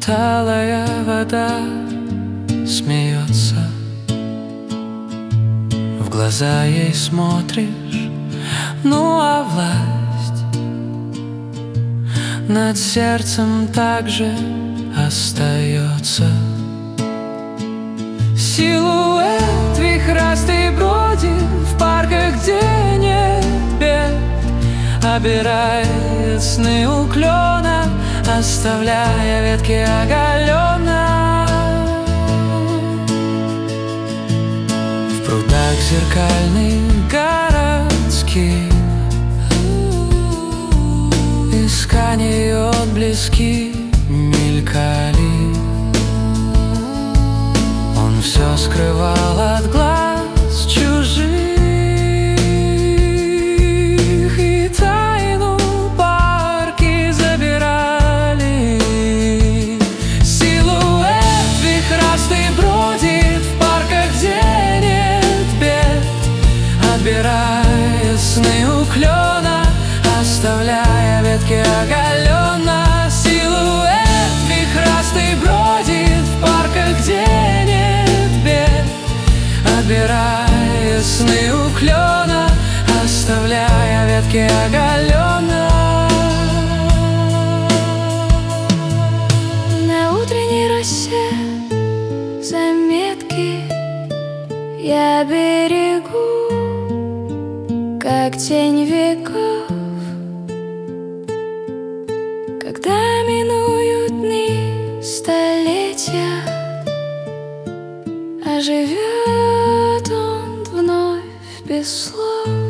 талая вода смеется. В глаза ей смотришь, ну а власть над сердцем также остается. Силуэт вихрастый бродит в парках, где нет бед, обирает сны у клена, оставляя ветки оголенно. В прудах зеркальных городских исканий отблески мелькали. Он все скрывал от глаз чужих, и тайну парки забирали. Силуэт вихрастый бродит в парках, где нет бед, отбирая сны у клена, оставляя ветки оголенно. Силуэт вихрастый бродит в парках, где отбирая сны у клена, оставляя ветки оголенно. На утренней росе заметки я берегу, как тень веков, когда минуют дни, столетия, оживет он вновь без слов.